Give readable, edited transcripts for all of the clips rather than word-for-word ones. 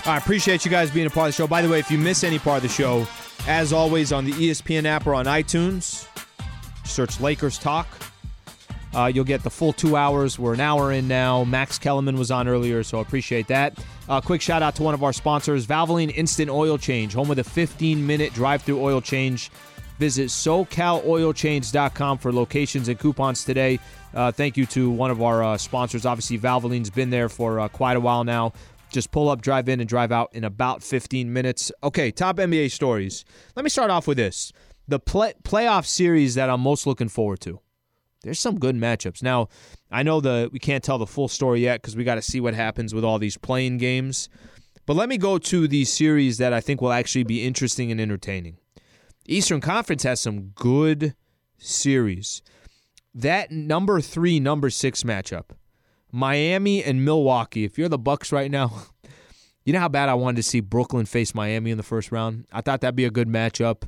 I appreciate you guys being a part of the show. By the way, if you miss any part of the show, as always, on the ESPN app or on iTunes, search Lakers Talk. You'll get the full 2 hours. We're an hour in now. Max Kellerman was on earlier, so I appreciate that. Quick shout-out to one of our sponsors, Valvoline Instant Oil Change, home of the 15-minute drive-through oil change. Visit SoCalOilChange.com for locations and coupons today. Thank you to one of our sponsors. Obviously, Valvoline's been there for quite a while now. Just pull up, drive in, and drive out in about 15 minutes. Okay, top NBA stories. Let me start off with this. The playoff series that I'm most looking forward to. There's some good matchups. Now, I know we can't tell the full story yet because we got to see what happens with all these playing games. But let me go to the series that I think will actually be interesting and entertaining. Eastern Conference has some good series. That number 3, number 6 matchup. Miami and Milwaukee. If you're the Bucks right now, you know how bad I wanted to see Brooklyn face Miami in the first round? I thought that'd be a good matchup.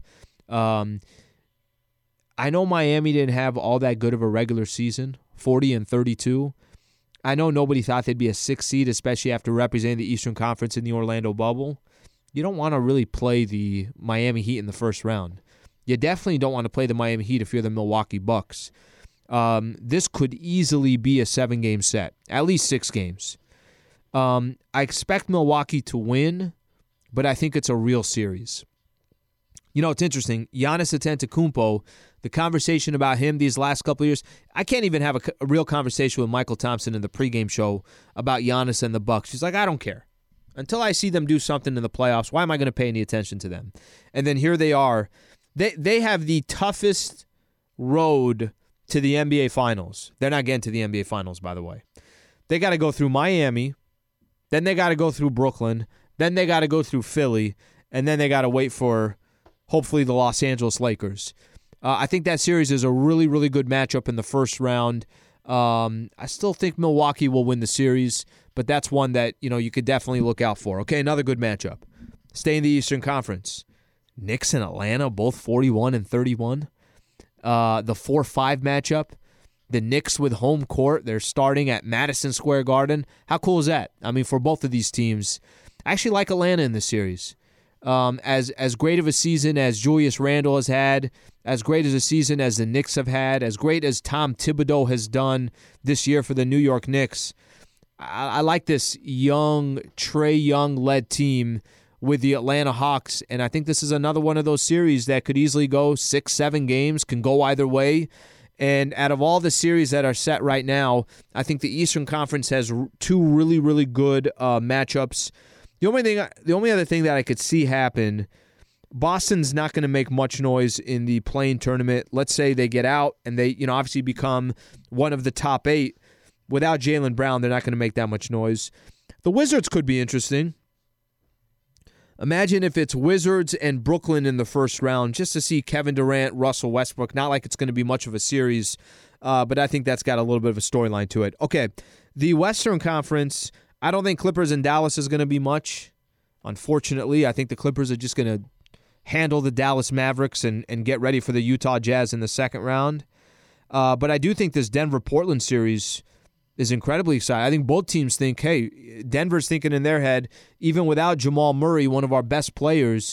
I know Miami didn't have all that good of a regular season, 40-32. I know nobody thought they'd be a 6 seed, especially after representing the Eastern Conference in the Orlando bubble. You don't want to really play the Miami Heat in the first round. You definitely don't want to play the Miami Heat if you're the Milwaukee Bucks. This could easily be a 7-game set, at least 6 games. I expect Milwaukee to win, but I think it's a real series. You know, it's interesting. Giannis Antetokounmpo, the conversation about him these last couple of years, I can't even have a real conversation with Michael Thompson in the pregame show about Giannis and the Bucks. She's like, I don't care. Until I see them do something in the playoffs, why am I going to pay any attention to them? And then here they are. They have the toughest road to the NBA Finals. They're not getting to the NBA Finals, by the way. They got to go through Miami, then they got to go through Brooklyn, then they got to go through Philly, and then they got to wait for, hopefully, the Los Angeles Lakers. I think that series is a really, really good matchup in the first round. I still think Milwaukee will win the series, but that's one that you could definitely look out for. Okay, another good matchup. Stay in the Eastern Conference. Knicks and Atlanta, both 41-31. The 4-5 matchup. The Knicks with home court. They're starting at Madison Square Garden. How cool is that? I mean, for both of these teams. I actually like Atlanta in this series. As great of a season as Julius Randle has had, as great as a season as the Knicks have had, as great as Tom Thibodeau has done this year for the New York Knicks, I like this young, Trae Young-led team with the Atlanta Hawks, and I think this is another one of those series that could easily go 6-7 games, can go either way. And out of all the series that are set right now, I think the Eastern Conference has 2 really, really good matchups. The only other thing that I could see happen, Boston's not going to make much noise in the play-in tournament. Let's say they get out and they, obviously become one of the top 8. Without Jaylen Brown, they're not going to make that much noise. The Wizards could be interesting. Imagine if it's Wizards and Brooklyn in the first round, just to see Kevin Durant, Russell Westbrook. Not like it's going to be much of a series, but I think that's got a little bit of a storyline to it. Okay, the Western Conference, I don't think Clippers and Dallas is going to be much. Unfortunately, I think the Clippers are just going to handle the Dallas Mavericks and get ready for the Utah Jazz in the second round. But I do think this Denver-Portland series is incredibly exciting. I think both teams think, hey, Denver's thinking in their head, even without Jamal Murray, one of our best players,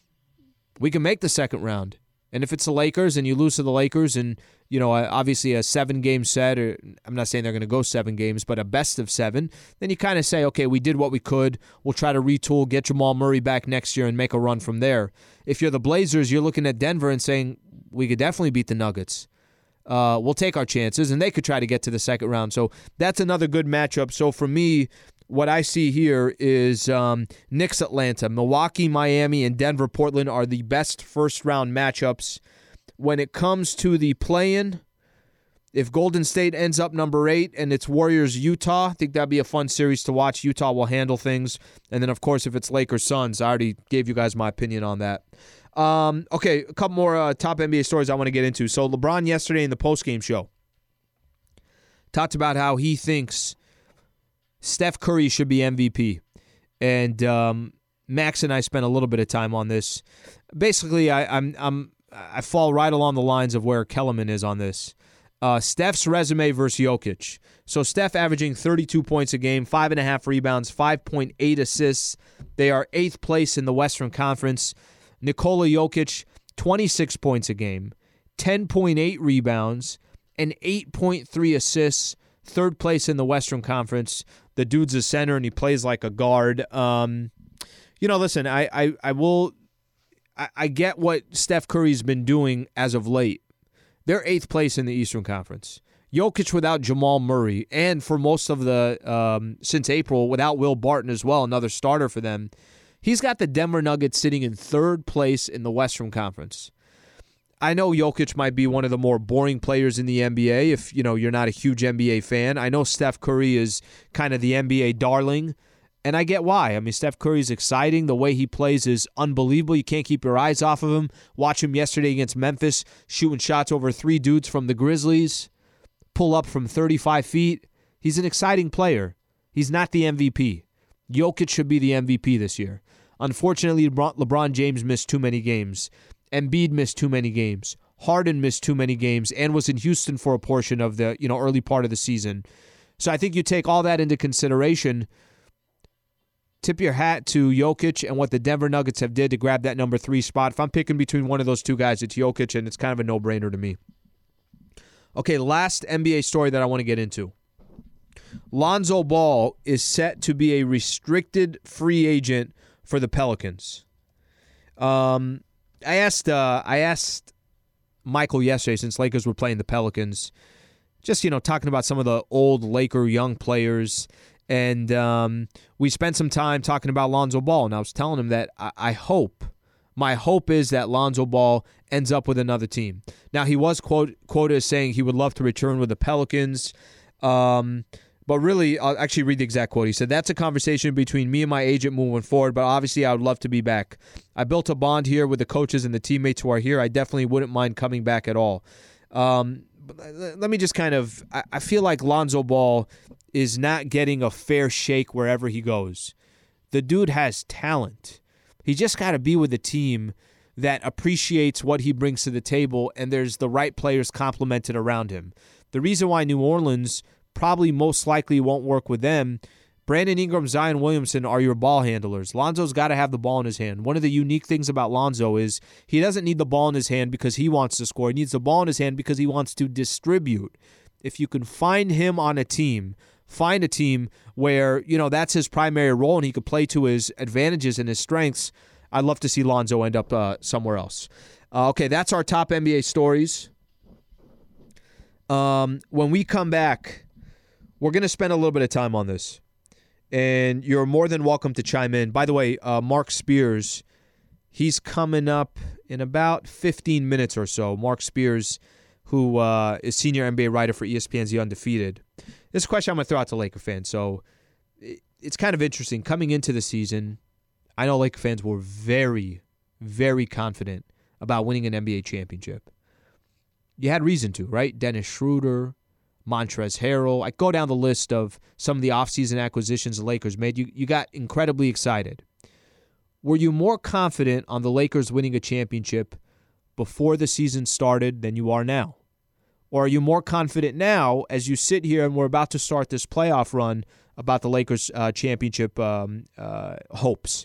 we can make the second round. And if it's the Lakers and you lose to the Lakers and, obviously a 7-game set, or I'm not saying they're going to go 7 games, but a best of 7, then you kind of say, okay, we did what we could. We'll try to retool, get Jamal Murray back next year and make a run from there. If you're the Blazers, you're looking at Denver and saying, we could definitely beat the Nuggets. We'll take our chances, and they could try to get to the second round. So that's another good matchup. So for me, what I see here is Knicks Atlanta, Milwaukee, Miami, and Denver Portland are the best first-round matchups. When it comes to the play-in, if Golden State ends up number 8 and it's Warriors-Utah, I think that'd be a fun series to watch. Utah will handle things. And then, of course, if it's Lakers-Suns, I already gave you guys my opinion on that. Okay, a couple more top NBA stories I want to get into. So LeBron yesterday in the postgame show talked about how he thinks Steph Curry should be MVP. And Max and I spent a little bit of time on this. Basically, I fall right along the lines of where Kellerman is on this. Steph's resume versus Jokic. So Steph averaging 32 points a game, 5.5 rebounds, 5.8 assists. They are 8th place in the Western Conference. Nikola Jokic, 26 points a game, 10.8 rebounds, and 8.3 assists. 3rd place in the Western Conference. The dude's a center, and he plays like a guard. Listen, I get what Steph Curry's been doing as of late. They're 8th place in the Eastern Conference. Jokic without Jamal Murray, and for most of the since April, without Will Barton as well, another starter for them. He's got the Denver Nuggets sitting in 3rd place in the Western Conference. I know Jokic might be one of the more boring players in the NBA if you're not a huge NBA fan. I know Steph Curry is kind of the NBA darling, and I get why. I mean, Steph Curry's exciting. The way he plays is unbelievable. You can't keep your eyes off of him. Watch him yesterday against Memphis, shooting shots over 3 dudes from the Grizzlies, pull up from 35 feet. He's an exciting player. He's not the MVP. Jokic should be the MVP this year. Unfortunately, LeBron James missed too many games. Embiid missed too many games. Harden missed too many games and was in Houston for a portion of the early part of the season. So I think you take all that into consideration. Tip your hat to Jokic and what the Denver Nuggets have did to grab that number 3 spot. If I'm picking between one of those two guys, it's Jokic, and it's kind of a no-brainer to me. Okay, last NBA story that I want to get into. Lonzo Ball is set to be a restricted free agent for the Pelicans. I asked Michael yesterday, since Lakers were playing the Pelicans, just talking about some of the old Laker young players, and we spent some time talking about Lonzo Ball, and I was telling him that my hope is that Lonzo Ball ends up with another team. Now, he was quoted as saying he would love to return with the Pelicans, but really, I'll actually read the exact quote. He said, "That's a conversation between me and my agent moving forward, but obviously I would love to be back. I built a bond here with the coaches and the teammates who are here. I definitely wouldn't mind coming back at all." Let me just I feel like Lonzo Ball is not getting a fair shake wherever he goes. The dude has talent. He just got to be with a team that appreciates what he brings to the table, and there's the right players complemented around him. The reason why New Orleans probably most likely won't work with them, Brandon Ingram, Zion Williamson are your ball handlers. Lonzo's got to have the ball in his hand. One of the unique things about Lonzo is he doesn't need the ball in his hand because he wants to score. He needs the ball in his hand because he wants to distribute. If you can find him on a team, find a team where, that's his primary role and he could play to his advantages and his strengths, I'd love to see Lonzo end up somewhere else. Okay, that's our top NBA stories. When we come back, we're going to spend a little bit of time on this, and you're more than welcome to chime in. By the way, Mark Spears, he's coming up in about 15 minutes or so. Mark Spears, who is senior NBA writer for ESPN's The Undefeated. This is a question I'm going to throw out to Laker fans. So it's kind of interesting. Coming into the season, I know Laker fans were very, very confident about winning an NBA championship. You had reason to, right? Dennis Schroeder, Montrezl Harrell. I go down the list of some of the offseason acquisitions the Lakers made. You got incredibly excited. Were you more confident on the Lakers winning a championship before the season started than you are now? Or are you more confident now as you sit here and we're about to start this playoff run about the Lakers championship hopes?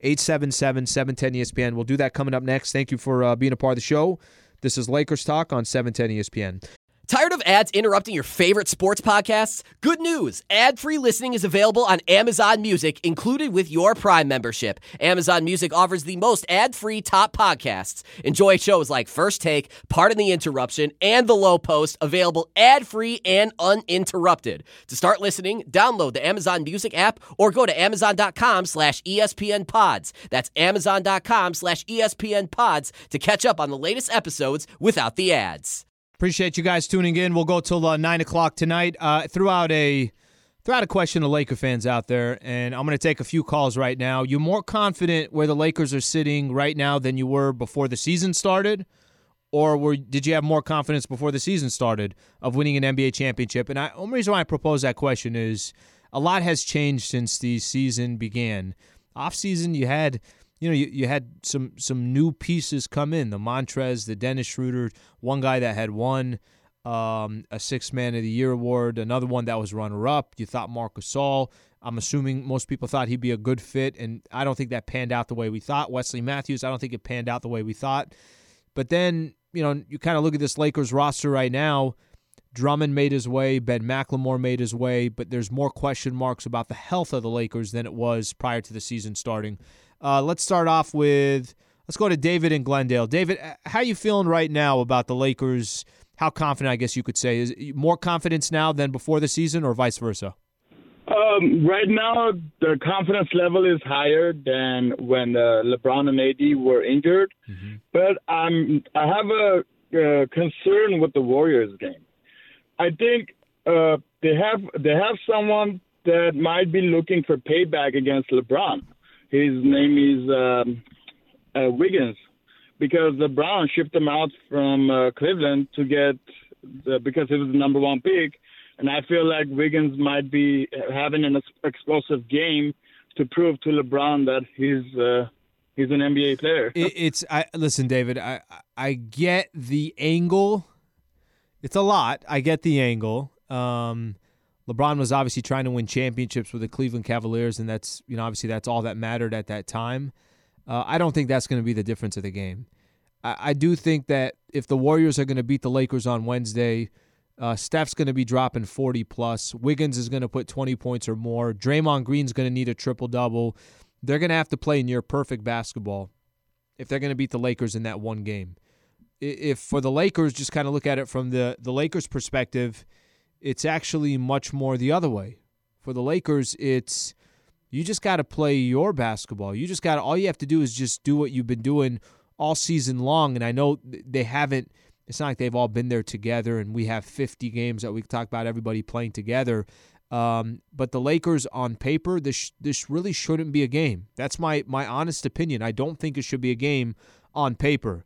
877-710-ESPN. We'll do that coming up next. Thank you for being a part of the show. This is Lakers Talk on 710 ESPN. Tired of ads interrupting your favorite sports podcasts? Good news! Ad-free listening is available on Amazon Music, included with your Prime membership. Amazon Music offers the most ad-free top podcasts. Enjoy shows like First Take, Pardon the Interruption, and The Low Post, available ad-free and uninterrupted. To start listening, download the Amazon Music app or go to Amazon.com/ESPN Pods. That's Amazon.com/ESPN Pods to catch up on the latest episodes without the ads. Appreciate you guys tuning in. We'll go till 9 o'clock tonight. Throw out a question to Laker fans out there, and I'm going to take a few calls right now. You more confident where the Lakers are sitting right now than you were before the season started? Or did you have more confidence before the season started of winning an NBA championship? And the only reason why I propose that question is a lot has changed since the season began. Off-season, you had some new pieces come in. The Montrez, the Dennis Schroeder, one guy that had won. a Sixth Man of the Year award, another one that was runner-up. You thought Marc Gasol. I'm assuming most people thought he'd be a good fit, and I don't think that panned out the way we thought. Wesley Matthews, I don't think it panned out the way we thought. But then, you kind of look at this Lakers roster right now. Drummond made his way. Ben McLemore made his way. But there's more question marks about the health of the Lakers than it was prior to the season starting. Let's start off with, let's go to David in Glendale. David, how you feeling right now about the Lakers? How confident, I guess you could say? Is more confidence now than before the season or vice versa? Right now, the confidence level is higher than when LeBron and AD were injured. Mm-hmm. But I have a concern with the Warriors game. I think they have someone that might be looking for payback against LeBron. His name is Wiggins, because LeBron shipped him out from Cleveland to because he was the number one pick. And I feel like Wiggins might be having an explosive game to prove to LeBron that he's an NBA player. Listen, David, I get the angle. It's a lot. I get the angle. LeBron was obviously trying to win championships with the Cleveland Cavaliers, and that's obviously that's all that mattered at that time. I don't think that's going to be the difference of the game. I do think that if the Warriors are going to beat the Lakers on Wednesday, Steph's going to be dropping 40+. Wiggins is going to put 20 points or more. Draymond Green's going to need a triple-double. They're going to have to play near-perfect basketball if they're going to beat the Lakers in that one game. If for the Lakers, just kind of look at it from the Lakers' perspective, it's actually much more the other way. For the Lakers, it's you just got to play your basketball. All you have to do is just do what you've been doing all season long. And I know they haven't. It's not like they've all been there together, and we have 50 games that we talk about everybody playing together. But the Lakers, on paper, this really shouldn't be a game. That's my honest opinion. I don't think it should be a game on paper.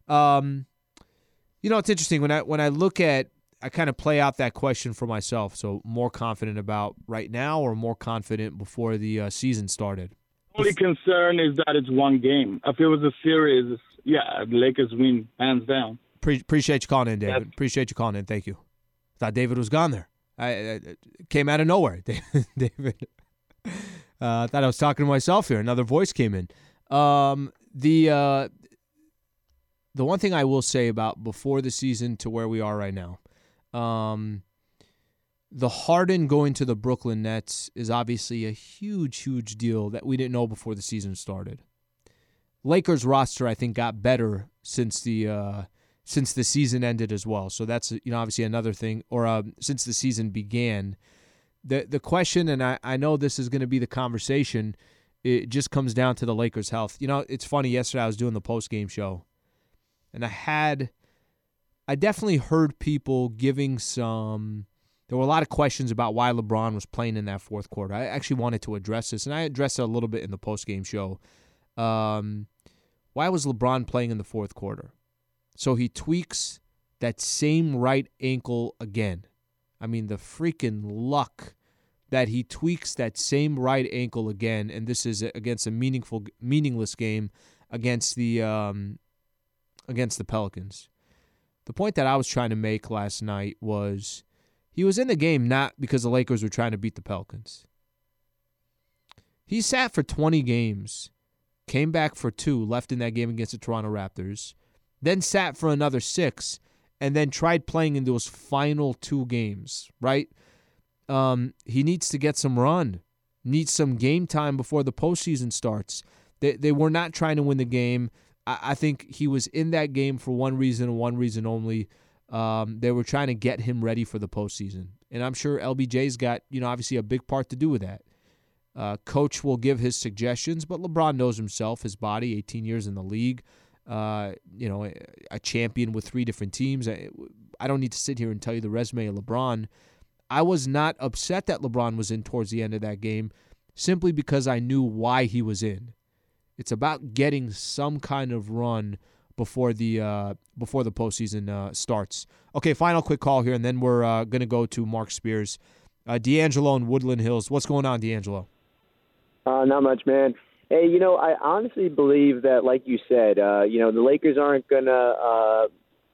It's interesting when I look at, I kind of play out that question for myself. So more confident about right now or more confident before the season started? The only concern is that it's one game. If it was a series, the Lakers win hands down. Appreciate you calling in, David. Yep. Appreciate you calling in. Thank you. Thought David was gone there. I came out of nowhere, David. Thought I was talking to myself here. Another voice came in. The one thing I will say about before the season to where we are right now, the Harden going to the Brooklyn Nets is obviously a huge, huge deal that we didn't know before the season started. Lakers roster, I think, got better since the season ended as well. So that's obviously another thing. Or since the season began, the question, and I know this is going to be the conversation, it just comes down to the Lakers' health. It's funny. Yesterday I was doing the post-game show, and I definitely heard people giving some. There were a lot of questions about why LeBron was playing in that fourth quarter. I actually wanted to address this, and I addressed it a little bit in the post-game show. Why was LeBron playing in the fourth quarter? So he tweaks that same right ankle again. I mean, the freaking luck that he tweaks that same right ankle again, and this is against a meaningless game against the Pelicans. The point that I was trying to make last night was he was in the game not because the Lakers were trying to beat the Pelicans. He sat for 20 games, came back for 2, left in that game against the Toronto Raptors, then sat for another 6, and then tried playing in those final 2 games, right? He needs to get some run, needs some game time before the postseason starts. They were not trying to win the game. I think he was in that game for one reason and one reason only. They were trying to get him ready for the postseason. And I'm sure LBJ's got, obviously a big part to do with that. Coach will give his suggestions, but LeBron knows himself, his body, 18 years in the league, a champion with 3 different teams. I don't need to sit here and tell you the resume of LeBron. I was not upset that LeBron was in towards the end of that game simply because I knew why he was in. It's about getting some kind of run before the postseason starts. Okay, final quick call here, and then we're going to go to Mark Spears. D'Angelo in Woodland Hills. What's going on, D'Angelo? Not much, man. Hey, I honestly believe that, like you said, the Lakers aren't going to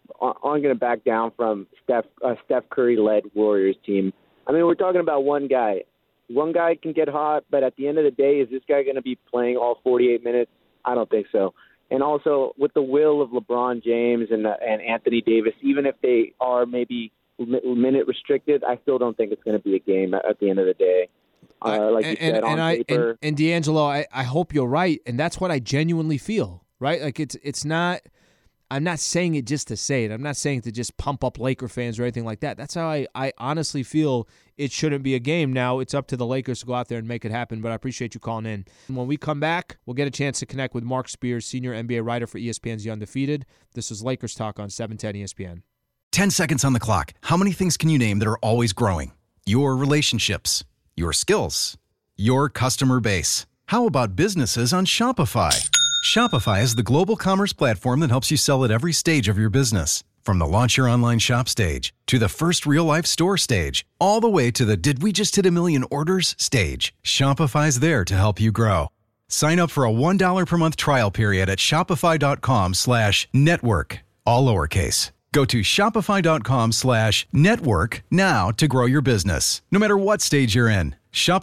aren't going to back down from Steph Curry-led Warriors team. I mean, we're talking about one guy. One guy can get hot, but at the end of the day, is this guy going to be playing all 48 minutes? I don't think so. And also, with the will of LeBron James and Anthony Davis, even if they are maybe minute restricted, I still don't think it's going to be a game at the end of the day. Like you said, on paper. And D'Angelo, I hope you're right, and that's what I genuinely feel, right? Like it's not. I'm not saying it just to say it. I'm not saying to just pump up Laker fans or anything like that. That's how I honestly feel it shouldn't be a game. Now, it's up to the Lakers to go out there and make it happen, but I appreciate you calling in. When we come back, we'll get a chance to connect with Mark Spears, senior NBA writer for ESPN's The Undefeated. This is Lakers Talk on 710 ESPN. 10 seconds on the clock. How many things can you name that are always growing? Your relationships, your skills, your customer base. How about businesses on Shopify? Shopify is the global commerce platform that helps you sell at every stage of your business. From the launch your online shop stage, to the first real-life store stage, all the way to the did we just hit a million orders stage. Shopify's there to help you grow. Sign up for a $1 per month trial period at shopify.com/network, all lowercase. Go to shopify.com/network now to grow your business, no matter what stage you're in.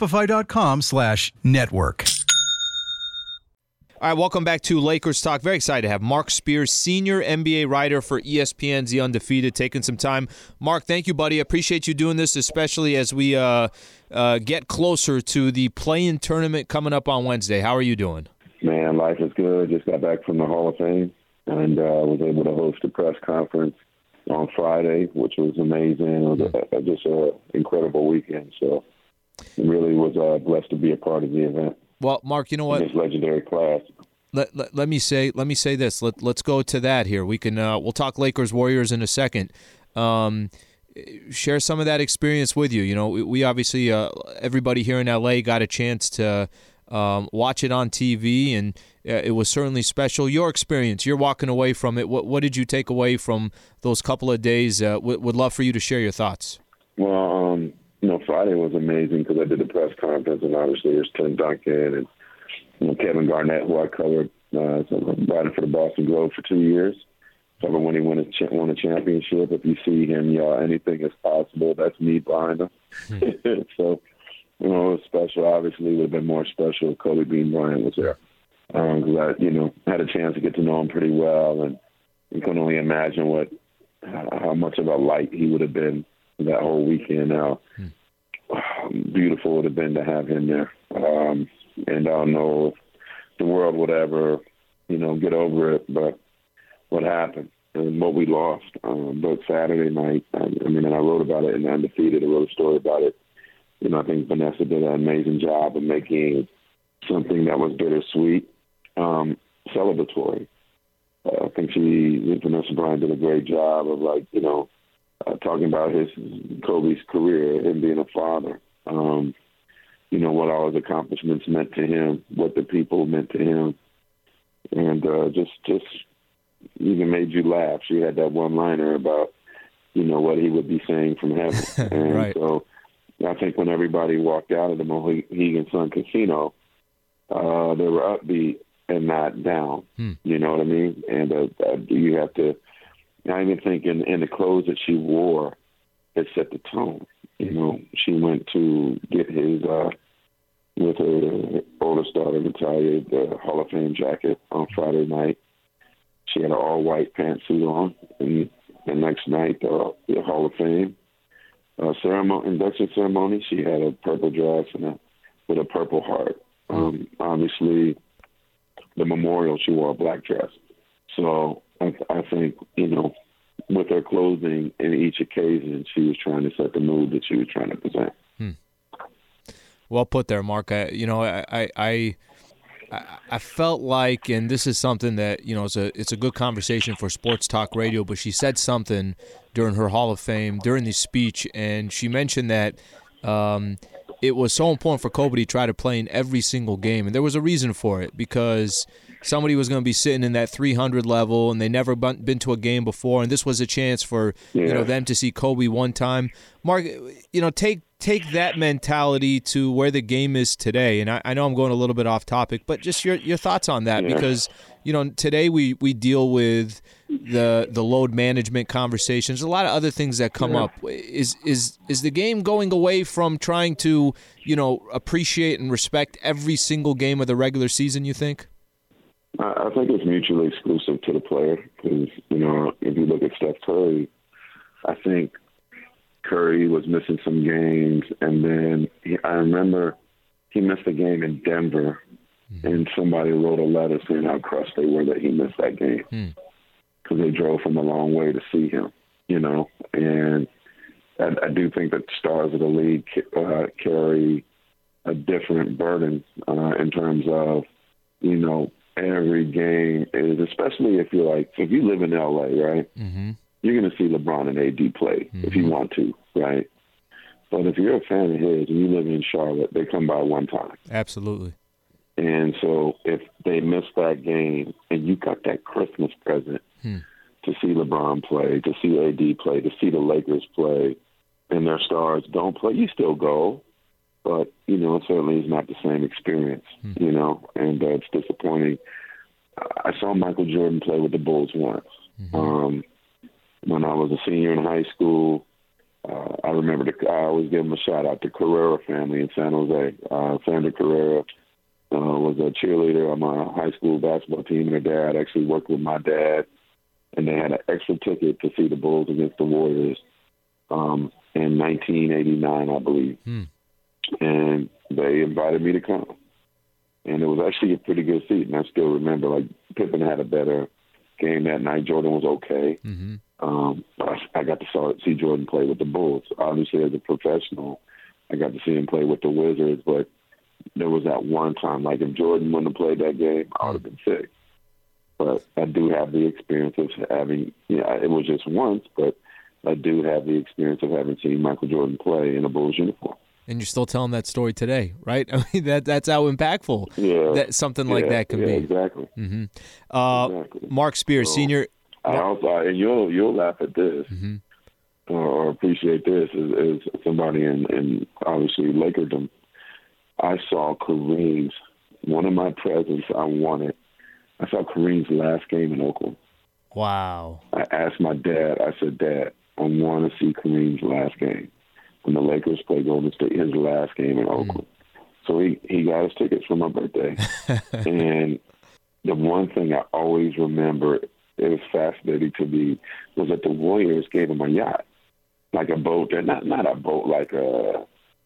Shopify.com/network. All right, welcome back to Lakers Talk. Very excited to have Mark Spears, senior NBA writer for ESPN's The Undefeated, taking some time. Mark, thank you, buddy. I appreciate you doing this, especially as we get closer to the play-in tournament coming up on Wednesday. How are you doing? Man, life is good. Just got back from the Hall of Fame and was able to host a press conference on Friday, which was amazing. It was just an incredible weekend. So it really was blessed to be a part of the event. Well, Mark, you know what? This legendary class. Let me say this. Let's go to that here. We can we'll talk Lakers Warriors in a second. Share some of that experience with you. You know, we obviously everybody here in LA got a chance to watch it on TV, and it was certainly special. Your experience, you're walking away from it. What did you take away from those couple of days? Would love for you to share your thoughts. Well, Friday was amazing because I did the press conference, and obviously there's Tim Duncan and Kevin Garnett, who I covered, writing for the Boston Globe for 2 years. So when he won a championship, if you see him, anything is possible. That's me behind him. So, it was special. Obviously, it would have been more special if Kobe Bean Bryant was there. Because I had a chance to get to know him pretty well, and you can only imagine how much of a light he would have been that whole weekend. How beautiful it would have been to have him there. And I don't know if the world would ever, get over it, but what happened and what we lost. But Saturday night, I wrote about it in Undefeated. I wrote a story about it. I think Vanessa did an amazing job of making something that was bittersweet, celebratory. I think Vanessa Bryant did a great job of talking about Kobe's career, him being a father, what all his accomplishments meant to him, what the people meant to him, and just even made you laugh. She had that one-liner about, what he would be saying from heaven. And right. So I think when everybody walked out of the Mohegan Sun Casino, they were upbeat and not down. You know what I mean? And you have to – I even think in the clothes that she wore, it set the tone. She went to get his, with her oldest daughter, Natalia, the Hall of Fame jacket on Friday night. She had an all-white pantsuit on. And the next night, the Hall of Fame induction ceremony, she had a purple dress with a purple heart. Obviously, the memorial, she wore a black dress. So I think, with her clothing in each occasion, she was trying to set the mood that she was trying to present. Well put there, Mark. I felt like, and this is something that, it's a good conversation for sports talk radio, but she said something during her Hall of Fame, during the speech, and she mentioned that it was so important for Kobe to try to play in every single game, and there was a reason for it, because somebody was going to be sitting in that 300 level, and they never been to a game before, and this was a chance for them to see Kobe one time. Mark, take that mentality to where the game is today, and I know I'm going a little bit off topic, but just your thoughts on that, because today we deal with the load management conversations, a lot of other things that come up. Is the game going away from trying to, appreciate and respect every single game of the regular season, you think? I think it's mutually exclusive to the player because, if you look at Steph Curry, I think Curry was missing some games, and then I remember he missed a game in Denver, and somebody wrote a letter saying how crushed they were that he missed that game because they drove from a long way to see him, And I do think that the stars of the league carry a different burden in terms of, every game is, especially if you live in LA, right? Mm-hmm. You're going to see LeBron and AD play if you want to, right? But if you're a fan of his and you live in Charlotte, they come by one time. Absolutely. And so if they miss that game and you got that Christmas present to see LeBron play, to see AD play, to see the Lakers play, and their stars don't play, you still go. But, it certainly is not the same experience, and it's disappointing. I saw Michael Jordan play with the Bulls once. When I was a senior in high school, I remember I always give him a shout-out to Carrera family in San Jose. Sandra Carrera was a cheerleader on my high school basketball team, and her dad actually worked with my dad, and they had an extra ticket to see the Bulls against the Warriors in 1989, I believe. And they invited me to come. And it was actually a pretty good seat, and I still remember, Pippen had a better game that night. Jordan was okay. But I got to see Jordan play with the Bulls. Obviously, as a professional, I got to see him play with the Wizards, but there was that one time, if Jordan wouldn't have played that game, I would have been sick. But I do have the experience of having, it was just once, but I do have the experience of having seen Michael Jordan play in a Bulls uniform. And you're still telling that story today, right? I mean, that's how impactful that something like that can be. Exactly. Exactly. Mark Spears, senior. I also, and you'll laugh at this or appreciate this as somebody in obviously Lakerdom. I saw Kareem's, one of my presents I wanted. I saw Kareem's last game in Oakland. Wow. I asked my dad, I said, Dad, I want to see Kareem's last game. When the Lakers played Golden State, his last game in Oakland. So he got his tickets for my birthday. And the one thing I always remember, it was fascinating to me, was that the Warriors gave him a yacht, like a boat. Not a boat like a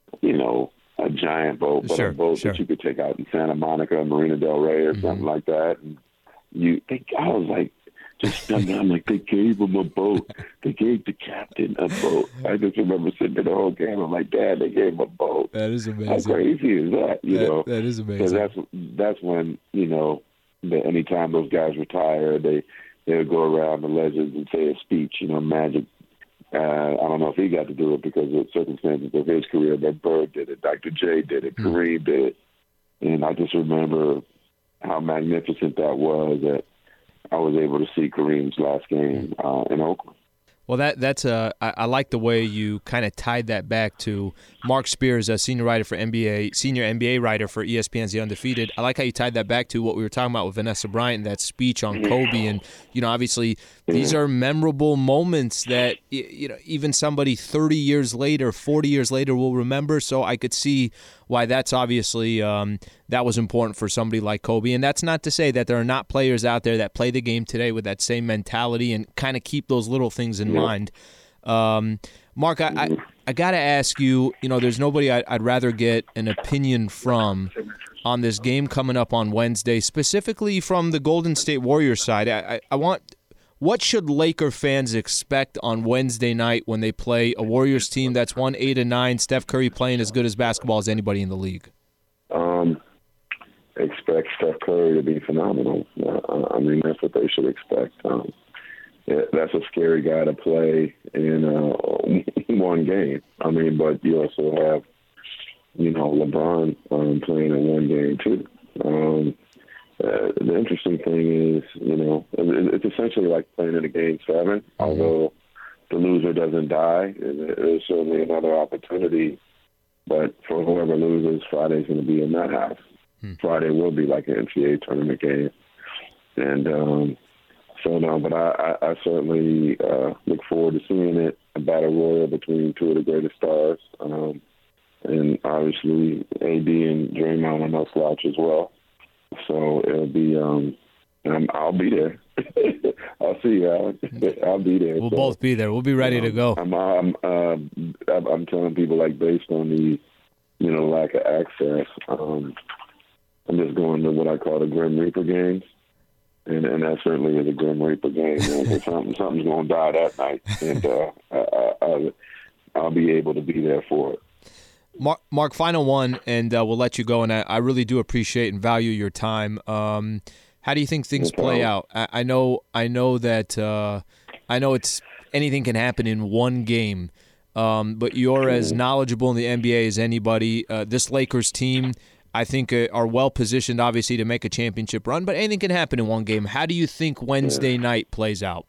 giant boat, but a boat that you could take out in Santa Monica, Marina Del Rey, or something like that. And I was like, just stunned. I'm like, they gave him a boat. They gave the captain a boat. I just remember sitting there the whole game. I'm like, Dad, they gave him a boat. That is amazing. How crazy is that? That is amazing. That's when anytime those guys retire, they would go around the legends and say a speech. Magic. I don't know if he got to do it because of circumstances of his career, but Bird did it, Dr. J did it, Kareem did it, and I just remember how magnificent that was. That I was able to see Kareem's last game in Oakland. Well, I like the way you kind of tied that back to Mark Spears, a senior NBA writer for ESPN's The Undefeated. I like how you tied that back to what we were talking about with Vanessa Bryant, that speech on Kobe. And, obviously these are memorable moments that, even somebody 30 years later, 40 years later will remember. So I could see why that's obviously that was important for somebody like Kobe. And that's not to say that there are not players out there that play the game today with that same mentality and kind of keep those little things in mind. Mark, I got to ask you, there's nobody I'd rather get an opinion from on this game coming up on Wednesday, specifically from the Golden State Warriors side. What should Laker fans expect on Wednesday night when they play a Warriors team that's won 8-9, Steph Curry playing as good as basketball as anybody in the league? Expect Steph Curry to be phenomenal. That's what they should expect. That's a scary guy to play in one game. But you also have, LeBron playing in one game too. The interesting thing is, it's essentially like playing in a Game 7. Although the loser doesn't die, there's certainly another opportunity. But for whoever loses, Friday's going to be in that house. Friday will be like an NCAA tournament game. And so, no, but I certainly look forward to seeing it, a battle royal between two of the greatest stars. And obviously, AD and Draymond are no slouch as well. So it'll be, I'll be there. I'll see you, Alex. I'll be there. We'll both be there. We'll be ready to go. I'm telling people, like, based on the, lack of access, I'm just going to what I call the Grim Reaper games. And that certainly is a Grim Reaper game, man. Something's going to die that night. And I'll be able to be there for it. Mark, final one, and we'll let you go. And I really do appreciate and value your time. How do you think things play out? I know that it's anything can happen in one game, but you're as knowledgeable in the NBA as anybody. This Lakers team, I think, are well positioned, obviously, to make a championship run. But anything can happen in one game. How do you think Wednesday night plays out?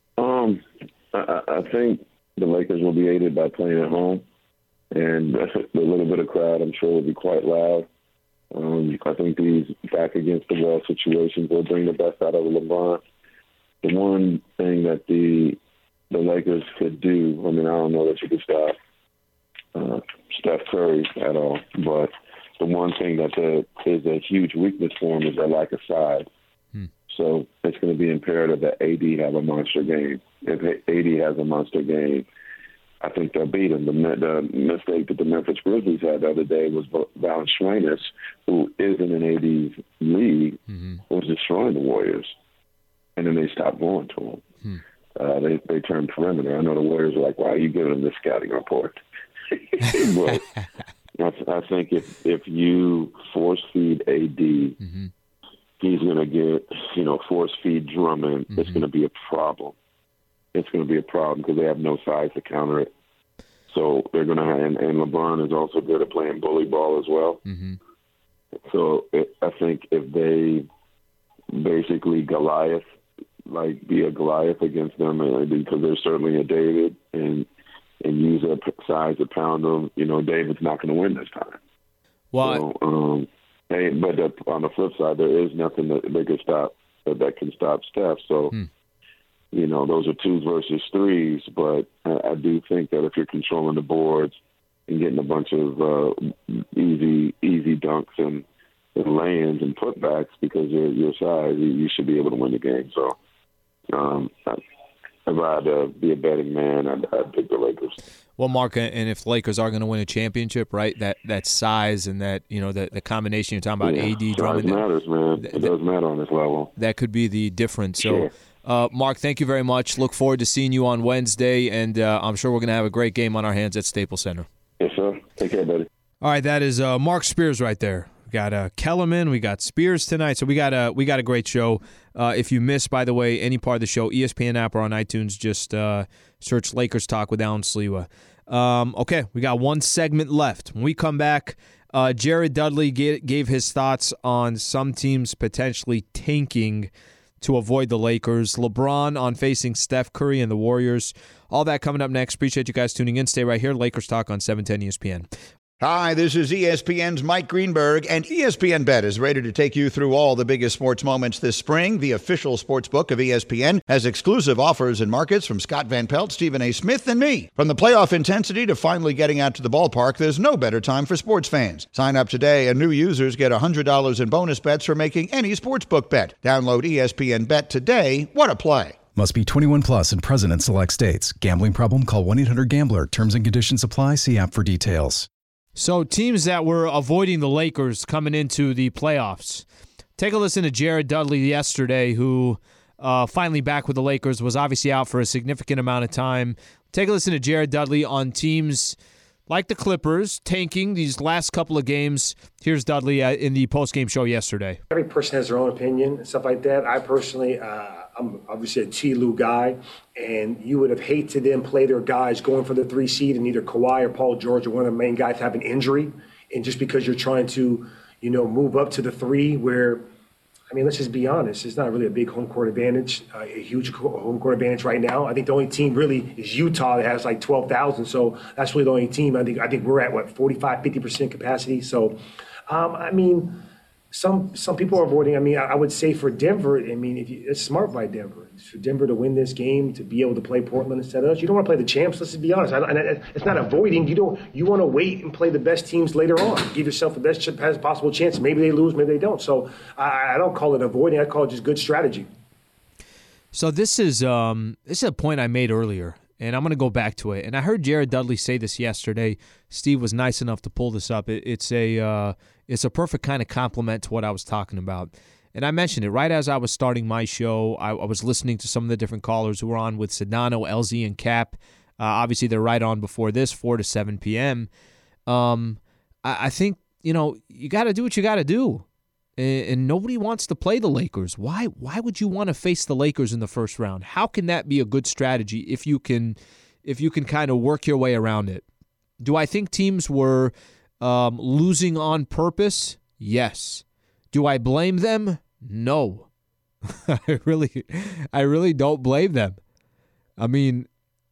I think the Lakers will be aided by playing at home. And the little bit of crowd, I'm sure, will be quite loud. I think these back-against-the-wall situations will bring the best out of LeBron. The one thing that the Lakers could do, I don't know that you could stop Steph Curry at all, but the one thing that is a huge weakness for him is their lack of size. So it's going to be imperative that AD have a monster game. If AD has a monster game, I think they'll beat him. The mistake that the Memphis Grizzlies had the other day was Valanciunas, who isn't in AD's league, was destroying the Warriors. And then they stopped going to him. They turned perimeter. I know the Warriors were like, why are you giving them this scouting report? But I think if you force-feed AD, he's going to get, force-feed Drummond. It's going to be a problem. It's going to be a problem because they have no size to counter it. So they're going to have, and LeBron is also good at playing bully ball as well. So I think if they basically be a Goliath against them, because they're certainly a David, and use their size to pound them, David's not going to win this time. Well, so, but on the flip side, there is nothing that can stop Steph. So. Those are 2s versus 3s, but I do think that if you're controlling the boards and getting a bunch of easy dunks and lay-ins and putbacks because of your size, you should be able to win the game. So if I had to be a betting man, I'd pick the Lakers. Well, Mark, and if the Lakers are going to win a championship, right, that size and that, the combination you're talking about, AD, Drummond. Size matters, man. It does matter on this level. That could be the difference. So. Sure. Mark, thank you very much. Look forward to seeing you on Wednesday, and I'm sure we're going to have a great game on our hands at Staples Center. Yes, sir. Take care, buddy. All right, that is Mark Spears right there. We got Kellerman, we got Spears tonight, so we got a great show. If you missed, by the way, any part of the show, ESPN app or on iTunes, just search Lakers Talk with Alan Sliwa. Okay, we got one segment left. When we come back, Jared Dudley gave his thoughts on some teams potentially tanking to avoid the Lakers. LeBron on facing Steph Curry and the Warriors. All that coming up next. Appreciate you guys tuning in. Stay right here. Lakers Talk on 710 ESPN. Hi, this is ESPN's Mike Greenberg, and ESPN Bet is ready to take you through all the biggest sports moments this spring. The official sports book of ESPN has exclusive offers and markets from Scott Van Pelt, Stephen A. Smith, and me. From the playoff intensity to finally getting out to the ballpark, there's no better time for sports fans. Sign up today, and new users get $100 in bonus bets for making any sportsbook bet. Download ESPN Bet today. What a play. Must be 21 plus and present in select states. Gambling problem? Call 1-800-GAMBLER. Terms and conditions apply. See app for details. So teams that were avoiding the Lakers coming into the playoffs. Take a listen to Jared Dudley yesterday, who finally back with the Lakers, was obviously out for a significant amount of time. Take a listen to Jared Dudley on teams like the Clippers tanking these last couple of games. Here's Dudley in the postgame show yesterday. Every person has their own opinion and stuff like that. I personally, I'm obviously a T-Lue guy, and you would have hated them play their guys going for the 3 seed and either Kawhi or Paul George or one of the main guys have an injury. And just because you're trying to, move up to the 3 where, let's just be honest, it's not really a big home court advantage, a huge home court advantage right now. I think the only team really is Utah that has like 12,000. So that's really the only team. I think we're at, 45, 50% capacity. So, some people are avoiding. I mean, I would say for Denver, I mean, it's smart by Denver. It's for Denver to win this game, to be able to play Portland instead of us. You don't want to play the champs. Let's just be honest. It's not avoiding. You want to wait and play the best teams later on. Give yourself the best possible chance. Maybe they lose, maybe they don't. So I don't call it avoiding. I call it just good strategy. So this is a point I made earlier, and I'm going to go back to it. And I heard Jared Dudley say this yesterday. Steve was nice enough to pull this up. It's a perfect kind of compliment to what I was talking about. And I mentioned it right as I was starting my show. I was listening to some of the different callers who were on with Sedano, LZ, and Cap. Obviously, they're right on before this, 4 to 7 p.m. I think, you got to do what you got to do. And nobody wants to play the Lakers. Why would you want to face the Lakers in the first round? How can that be a good strategy if you can kind of work your way around it? Do I think teams were losing on purpose? Yes. Do I blame them? No. I really don't blame them. I mean,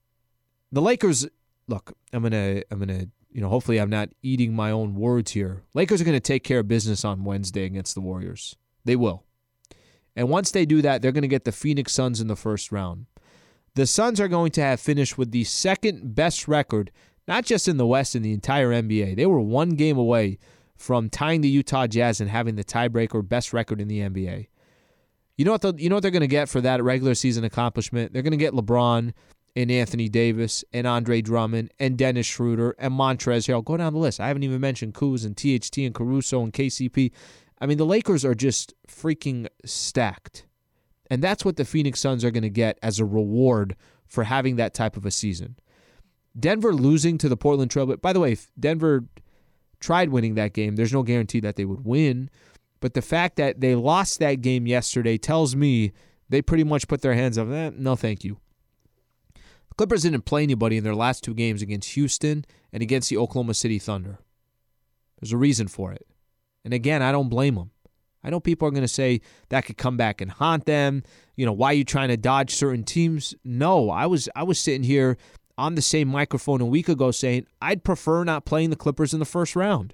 the Lakers, look, I'm gonna hopefully I'm not eating my own words here. Lakers are going to take care of business on Wednesday against the Warriors. They will. And once they do that, they're going to get the Phoenix Suns in the first round. The Suns are going to have finished with the second best record, not just in the West, in the entire NBA. They were one game away from tying the Utah Jazz and having the tiebreaker best record in the NBA. You know what they're going to get for that regular season accomplishment? They're going to get LeBron and Anthony Davis and Andre Drummond and Dennis Schroeder and Montrezl Harrell. Go down the list. I haven't even mentioned Kuz and THT and Caruso and KCP. I mean, the Lakers are just freaking stacked. And that's what the Phoenix Suns are going to get as a reward for having that type of a season. Denver losing to the Portland Trail. By the way, if Denver tried winning that game, there's no guarantee that they would win. But the fact that they lost that game yesterday tells me they pretty much put their hands up. No, thank you. The Clippers didn't play anybody in their last two games against Houston and against the Oklahoma City Thunder. There's a reason for it. And again, I don't blame them. I know people are going to say that could come back and haunt them. Why are you trying to dodge certain teams? No, I was sitting here on the same microphone a week ago saying I'd prefer not playing the Clippers in the first round.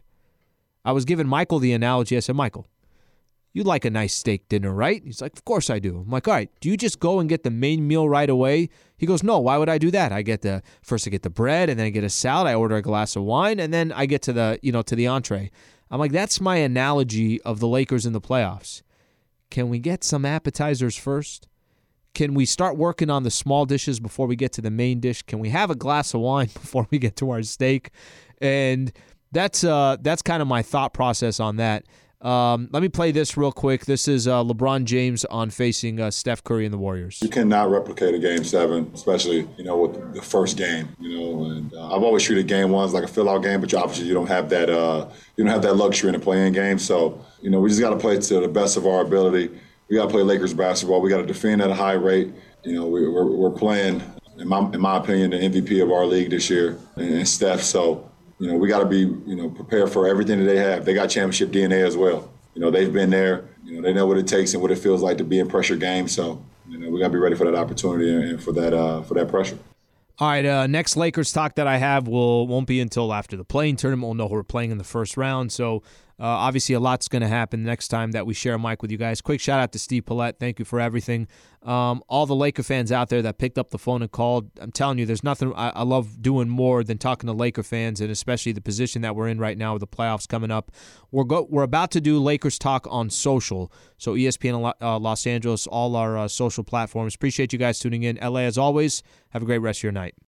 I was giving Michael the analogy. I said, Michael, you like a nice steak dinner, right? He's like, of course I do. I'm like, all right, do you just go and get the main meal right away? He goes, no, why would I do that? I get the bread, and then I get a salad, I order a glass of wine, and then I get to the entree. I'm like, that's my analogy of the Lakers in the playoffs. Can we get some appetizers first? Can we start working on the small dishes before we get to the main dish? Can we have a glass of wine before we get to our steak? And that's kind of my thought process on that. Let me play this real quick. This is LeBron James on facing Steph Curry and the Warriors. You cannot replicate a Game 7, especially, with the first game, And I've always treated Game 1s like a fill-out game, but obviously you don't have that luxury in a play-in game. So, we just got to play to the best of our ability. We got to play Lakers basketball. We got to defend at a high rate. We're playing, in my opinion, the MVP of our league this year, and Steph. So, we got to be, prepared for everything that they have. They got championship DNA as well. They've been there. They know what it takes and what it feels like to be in pressure games. So, we got to be ready for that opportunity and for that pressure. All right, next Lakers talk that I have won't be until after the play-in tournament. We'll know who we're playing in the first round. So, obviously, a lot's going to happen next time that we share a mic with you guys. Quick shout-out to Steve Paulette. Thank you for everything. All the Laker fans out there that picked up the phone and called, I'm telling you, there's nothing I love doing more than talking to Laker fans, and especially the position that we're in right now with the playoffs coming up. We're about to do Lakers talk on social, so ESPN Los Angeles, all our social platforms. Appreciate you guys tuning in. LA, as always, have a great rest of your night.